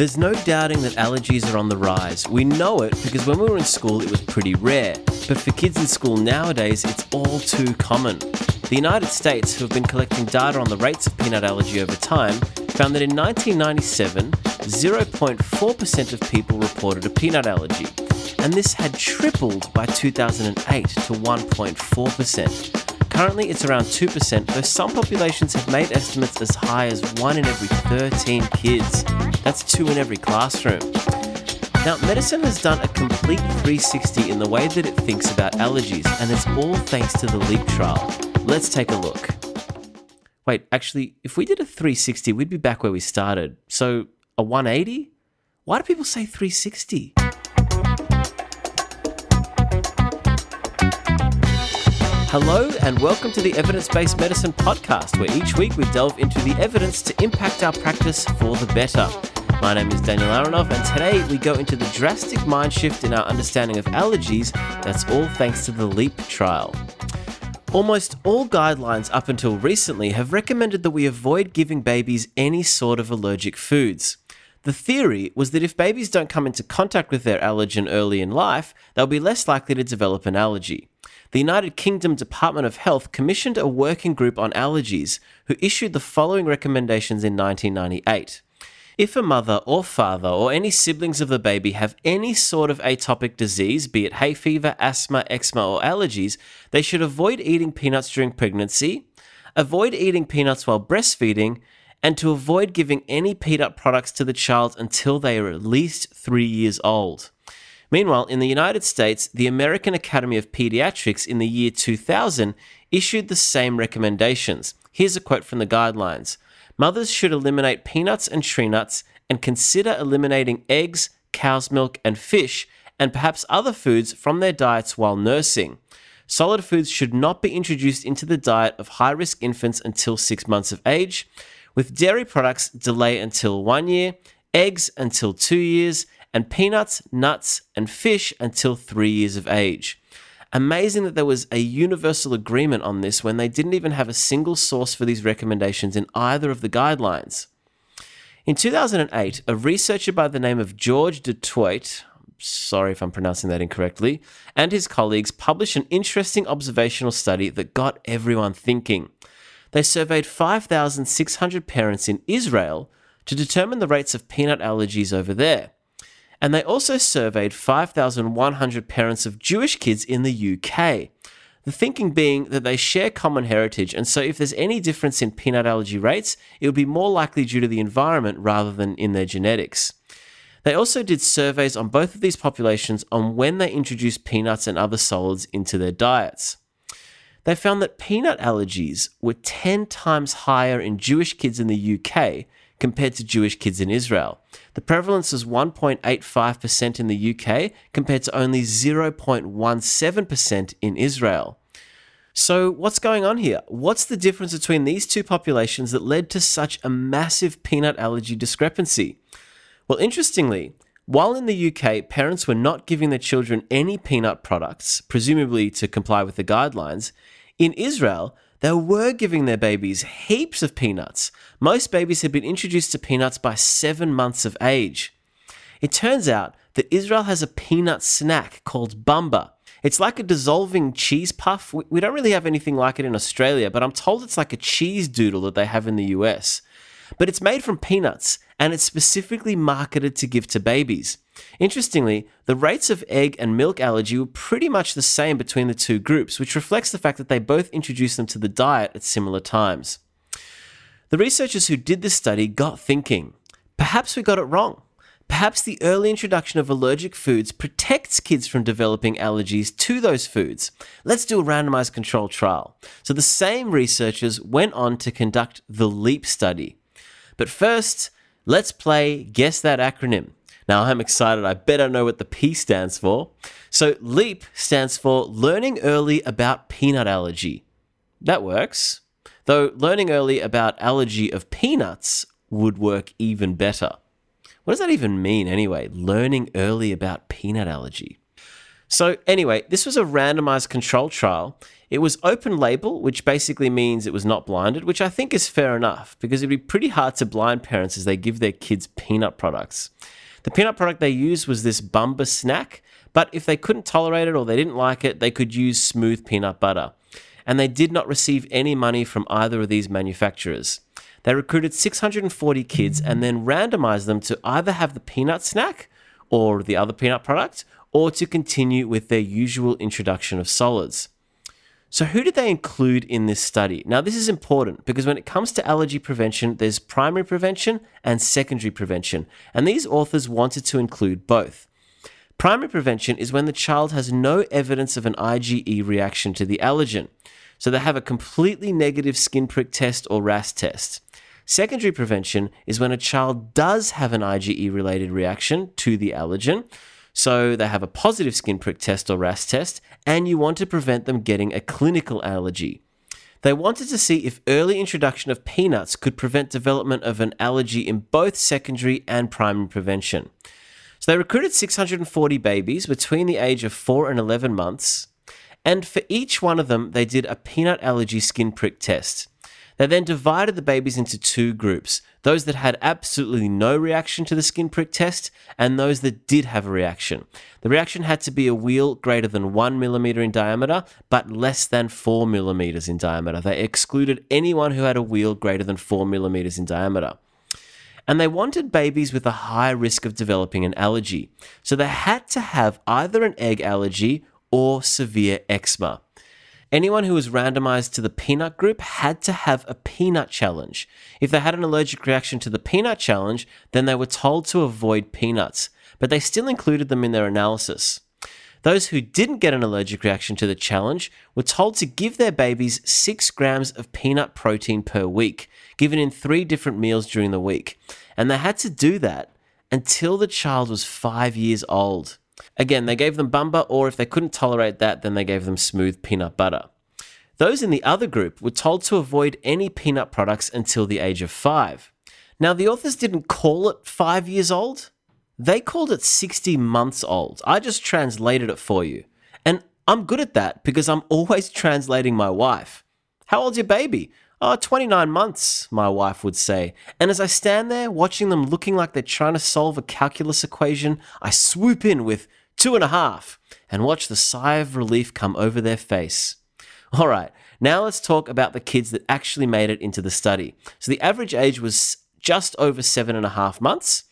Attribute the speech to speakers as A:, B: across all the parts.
A: There's no doubting that allergies are on the rise. We know it because when we were in school it was pretty rare, but for kids in school nowadays it's all too common. The United States, who have been collecting data on the rates of peanut allergy over time, found that in 1997, 0.4% of people reported a peanut allergy, and this had tripled by 2008 to 1.4%. Currently, it's around 2%, though some populations have made estimates as high as 1 in every 13 kids. That's 2 in every classroom. Now, medicine has done a complete 360 in the way that it thinks about allergies, and it's all thanks to the LEAP trial. Let's take a look. Wait, actually, if we did a 360, we'd be back where we started. So, a 180? Why do people say 360? Hello and welcome to the Evidence-Based Medicine Podcast, where each week we delve into the evidence to impact our practice for the better. My name is Daniel Aronov, and today we go into the drastic mind shift in our understanding of allergies. That's all thanks to the LEAP trial. Almost all guidelines up until recently have recommended that we avoid giving babies any sort of allergic foods. The theory was that if babies don't come into contact with their allergen early in life, they'll be less likely to develop an allergy. The United Kingdom Department of Health commissioned a working group on allergies who issued the following recommendations in 1998. If a mother or father or any siblings of the baby have any sort of atopic disease, be it hay fever, asthma, eczema, or allergies, they should avoid eating peanuts during pregnancy, avoid eating peanuts while breastfeeding, and to avoid giving any peanut products to the child until they are at least 3 years old. Meanwhile, in the United States, the American Academy of Pediatrics in the year 2000 issued the same recommendations. Here's a quote from the guidelines. Mothers should eliminate peanuts and tree nuts and consider eliminating eggs, cow's milk, and fish, and perhaps other foods from their diets while nursing. Solid foods should not be introduced into the diet of high-risk infants until 6 months of age. With dairy products, delay until 1 year, eggs until 2 years, and peanuts, nuts, and fish until 3 years of age. Amazing that there was a universal agreement on this when they didn't even have a single source for these recommendations in either of the guidelines. In 2008, a researcher by the name of George Dutoit, sorry if I'm pronouncing that incorrectly, and his colleagues published an interesting observational study that got everyone thinking. They surveyed 5,600 parents in Israel to determine the rates of peanut allergies over there. And they also surveyed 5,100 parents of Jewish kids in the UK. The thinking being that they share common heritage, and so if there's any difference in peanut allergy rates, it would be more likely due to the environment rather than in their genetics. They also did surveys on both of these populations on when they introduced peanuts and other solids into their diets. They found that peanut allergies were 10 times higher in Jewish kids in the UK compared to Jewish kids in Israel. The prevalence was 1.85% in the UK compared to only 0.17% in Israel. So what's going on here? What's the difference between these two populations that led to such a massive peanut allergy discrepancy? Well, interestingly, while in the UK, parents were not giving their children any peanut products, presumably to comply with the guidelines, in Israel, they were giving their babies heaps of peanuts. Most babies had been introduced to peanuts by 7 months of age. It turns out that Israel has a peanut snack called bamba. It's like a dissolving cheese puff. We don't really have anything like it in Australia, but I'm told it's like a cheese doodle that they have in the US. But it's made from peanuts, and it's specifically marketed to give to babies. Interestingly, the rates of egg and milk allergy were pretty much the same between the two groups, which reflects the fact that they both introduced them to the diet at similar times. The researchers who did this study got thinking, perhaps we got it wrong. Perhaps the early introduction of allergic foods protects kids from developing allergies to those foods. Let's do a randomized control trial. So the same researchers went on to conduct the LEAP study. But first, let's play Guess That Acronym. Now, I'm excited. I better know what the P stands for. So LEAP stands for Learning Early About Peanut Allergy. That works. Though learning early about allergy of peanuts would work even better. What does that even mean anyway? Learning early about peanut allergy. So anyway, this was a randomized control trial. It was open label, which basically means it was not blinded, which I think is fair enough because it'd be pretty hard to blind parents as they give their kids peanut products. The peanut product they used was this Bumba snack, but if they couldn't tolerate it or they didn't like it, they could use smooth peanut butter. And they did not receive any money from either of these manufacturers. They recruited 640 kids and then randomized them to either have the peanut snack or the other peanut product, or to continue with their usual introduction of solids. So who did they include in this study? Now, this is important because when it comes to allergy prevention, there's primary prevention and secondary prevention, and these authors wanted to include both. Primary prevention is when the child has no evidence of an IgE reaction to the allergen. So they have a completely negative skin prick test or RAS test. Secondary prevention is when a child does have an IgE-related reaction to the allergen. So they have a positive skin prick test or RAS test, and you want to prevent them getting a clinical allergy. They wanted to see if early introduction of peanuts could prevent development of an allergy in both secondary and primary prevention. So they recruited 640 babies between the age of 4 and 11 months, and for each one of them, they did a peanut allergy skin prick test. They then divided the babies into two groups, those that had absolutely no reaction to the skin prick test and those that did have a reaction. The reaction had to be a wheal greater than 1 millimeter in diameter, but less than 4 millimeters in diameter. They excluded anyone who had a wheal greater than 4 millimeters in diameter. And they wanted babies with a high risk of developing an allergy. So they had to have either an egg allergy or severe eczema. Anyone who was randomized to the peanut group had to have a peanut challenge. If they had an allergic reaction to the peanut challenge, then they were told to avoid peanuts, but they still included them in their analysis. Those who didn't get an allergic reaction to the challenge were told to give their babies 6 grams of peanut protein per week, given in 3 different meals during the week. And they had to do that until the child was 5 years old. Again, they gave them Bumba, or if they couldn't tolerate that, then they gave them smooth peanut butter. Those in the other group were told to avoid any peanut products until the age of 5. Now, the authors didn't call it 5 years old. They called it 60 months old. I just translated it for you. And I'm good at that because I'm always translating my wife. How old's your baby? Oh, 29 months, my wife would say. And as I stand there watching them looking like they're trying to solve a calculus equation, I swoop in with 2.5 and watch the sigh of relief come over their face. All right, now let's talk about the kids that actually made it into the study. So the average age was just over 7.5 months.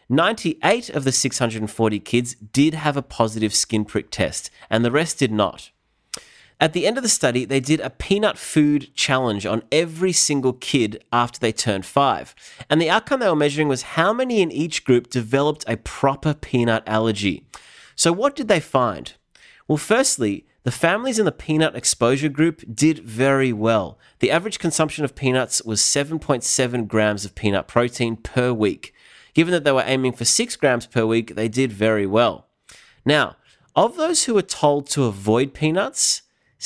A: 98 of the 640 kids did have a positive skin prick test, and the rest did not. At the end of the study, they did a peanut food challenge on every single kid after they turned 5. And the outcome they were measuring was how many in each group developed a proper peanut allergy. So what did they find? Well, firstly, the families in the peanut exposure group did very well. The average consumption of peanuts was 7.7 grams of peanut protein per week. Given that they were aiming for 6 grams per week, they did very well. Now, of those who were told to avoid peanuts,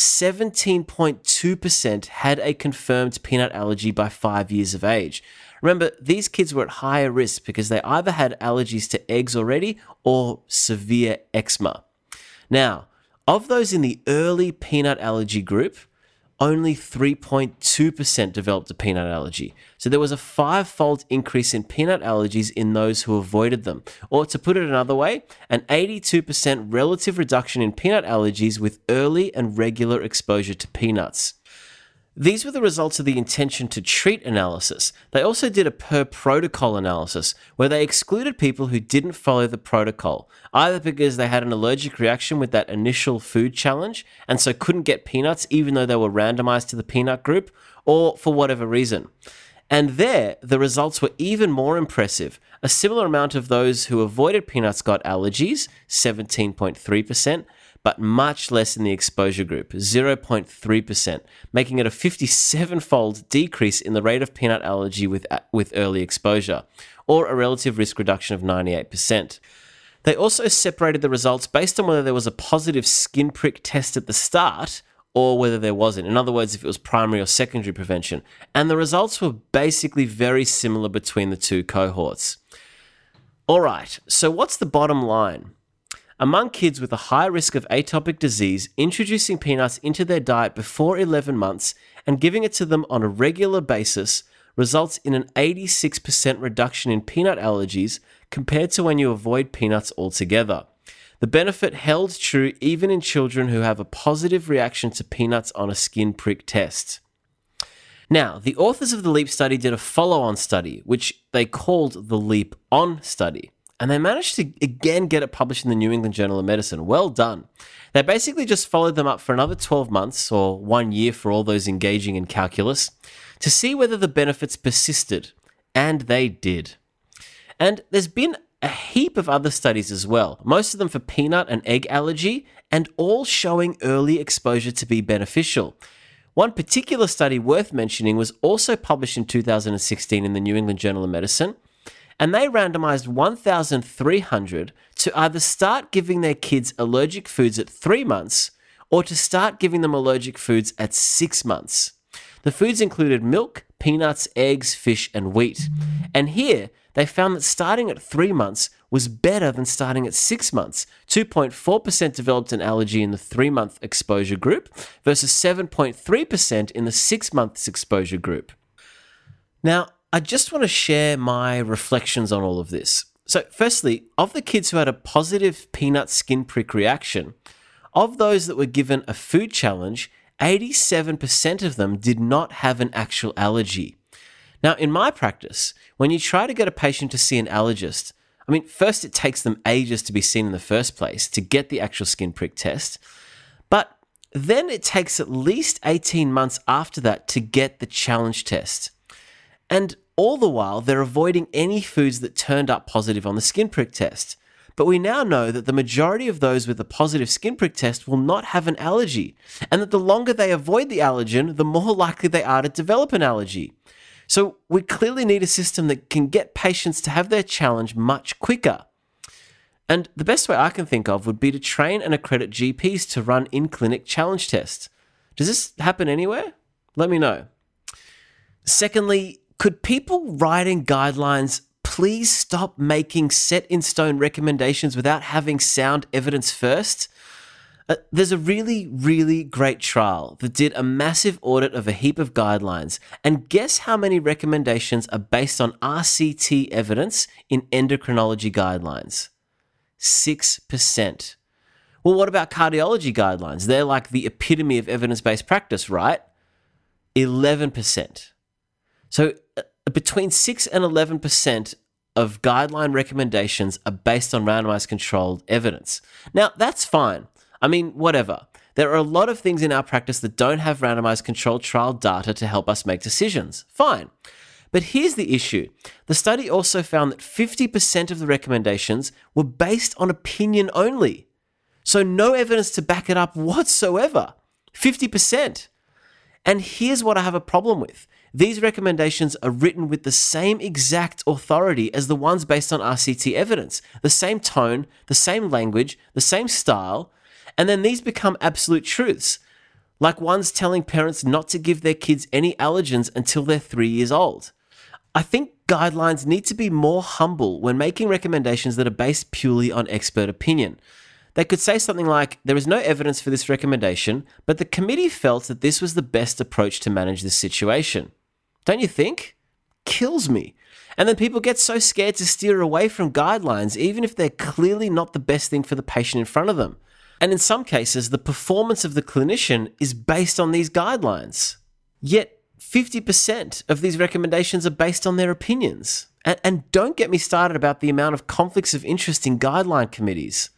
A: 17.2% had a confirmed peanut allergy by 5 years of age. Remember, these kids were at higher risk because they either had allergies to eggs already or severe eczema. Now, of those in the early peanut allergy group, only 3.2% developed a peanut allergy. So there was a 5-fold increase in peanut allergies in those who avoided them. Or to put it another way, an 82% relative reduction in peanut allergies with early and regular exposure to peanuts. These were the results of the intention to treat analysis. They also did a per protocol analysis where they excluded people who didn't follow the protocol, either because they had an allergic reaction with that initial food challenge and so couldn't get peanuts even though they were randomized to the peanut group, or for whatever reason. And there, the results were even more impressive. A similar amount of those who avoided peanuts got allergies, 17.3%, but much less in the exposure group, 0.3%, making it a 57-fold decrease in the rate of peanut allergy with early exposure, or a relative risk reduction of 98%. They also separated the results based on whether there was a positive skin prick test at the start or whether there wasn't. In other words, if it was primary or secondary prevention. And the results were basically very similar between the two cohorts. All right, so what's the bottom line? Among kids with a high risk of atopic disease, introducing peanuts into their diet before 11 months and giving it to them on a regular basis results in an 86% reduction in peanut allergies compared to when you avoid peanuts altogether. The benefit held true even in children who have a positive reaction to peanuts on a skin prick test. Now, the authors of the LEAP study did a follow-on study, which they called the LEAP On study, and they managed to again get it published in the New England Journal of Medicine. Well done. They basically just followed them up for another 12 months, or 1 year for all those engaging in calculus, to see whether the benefits persisted, and they did. And there's been a heap of other studies as well, most of them for peanut and egg allergy, and all showing early exposure to be beneficial. One particular study worth mentioning was also published in 2016 in the New England Journal of Medicine, and they randomized 1,300 to either start giving their kids allergic foods at 3 months or to start giving them allergic foods at 6 months. The foods included milk, peanuts, eggs, fish, and wheat. And here, they found that starting at 3 months was better than starting at 6 months. 2.4% developed an allergy in the 3-month exposure group versus 7.3% in the 6 months exposure group. Now, I just want to share my reflections on all of this. So, firstly, of the kids who had a positive peanut skin prick reaction, of those that were given a food challenge, 87% of them did not have an actual allergy. Now, in my practice, when you try to get a patient to see an allergist, first it takes them ages to be seen in the first place to get the actual skin prick test, but then it takes at least 18 months after that to get the challenge test. And all the while, they're avoiding any foods that turned up positive on the skin prick test. But we now know that the majority of those with a positive skin prick test will not have an allergy, and that the longer they avoid the allergen, the more likely they are to develop an allergy. So we clearly need a system that can get patients to have their challenge much quicker. And the best way I can think of would be to train and accredit GPs to run in-clinic challenge tests. Does this happen anywhere? Let me know. Secondly, could people writing guidelines please stop making set-in-stone recommendations without having sound evidence first? There's a really, really great trial that did a massive audit of a heap of guidelines, and guess how many recommendations are based on RCT evidence in endocrinology guidelines? 6%. Well, what about cardiology guidelines? They're like the epitome of evidence-based practice, right? 11%. So between 6 and 11% of guideline recommendations are based on randomized controlled evidence. Now, that's fine. Whatever. There are a lot of things in our practice that don't have randomized controlled trial data to help us make decisions. Fine. But here's the issue. The study also found that 50% of the recommendations were based on opinion only. So no evidence to back it up whatsoever. 50%. And here's what I have a problem with. These recommendations are written with the same exact authority as the ones based on RCT evidence. The same tone, the same language, the same style. And then these become absolute truths, like ones telling parents not to give their kids any allergens until they're 3 years old. I think guidelines need to be more humble when making recommendations that are based purely on expert opinion. They could say something like, there is no evidence for this recommendation, but the committee felt that this was the best approach to manage this situation. Don't you think? Kills me. And then people get so scared to steer away from guidelines, even if they're clearly not the best thing for the patient in front of them. And in some cases, the performance of the clinician is based on these guidelines. Yet 50% of these recommendations are based on their opinions. And don't get me started about the amount of conflicts of interest in guideline committees.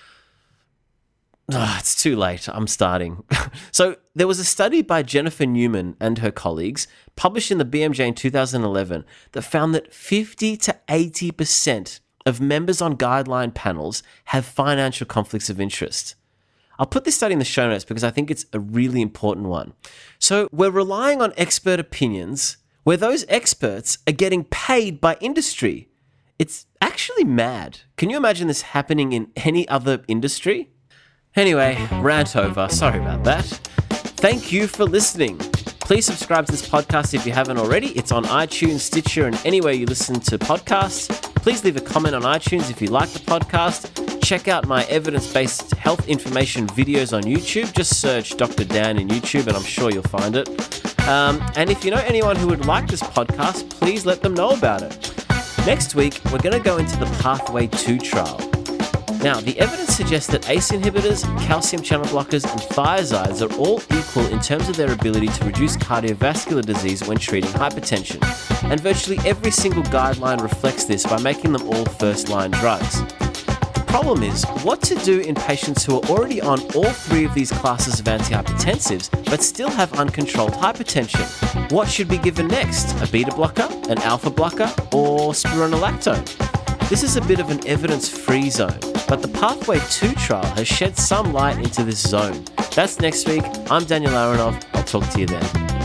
A: It's too late. I'm starting. So there was a study by Jennifer Newman and her colleagues published in the BMJ in 2011 that found that 50 to 80% of members on guideline panels have financial conflicts of interest. I'll put this study in the show notes because I think it's a really important one. So we're relying on expert opinions where those experts are getting paid by industry. It's actually mad. Can you imagine this happening in any other industry? Anyway, rant over. Sorry about that. Thank you for listening. Please subscribe to this podcast if you haven't already. It's on iTunes, Stitcher, and anywhere you listen to podcasts. Please leave a comment on iTunes if you like the podcast. check out my evidence-based health information videos on YouTube. Just search Dr. Dan in YouTube and I'm sure you'll find it. And if you know anyone who would like this podcast, please let them know about it. Next week, we're going to go into the Pathway 2 trial. Now, the evidence suggests that ACE inhibitors, calcium channel blockers, and thiazides are all equal in terms of their ability to reduce cardiovascular disease when treating hypertension. And virtually every single guideline reflects this by making them all first-line drugs. The problem is, what to do in patients who are already on all three of these classes of antihypertensives but still have uncontrolled hypertension? What should be given next? A beta blocker, an alpha blocker, or spironolactone? This is a bit of an evidence-free zone, but the Pathway 2 trial has shed some light into this zone. That's next week. I'm Daniel Aronoff. I'll talk to you then.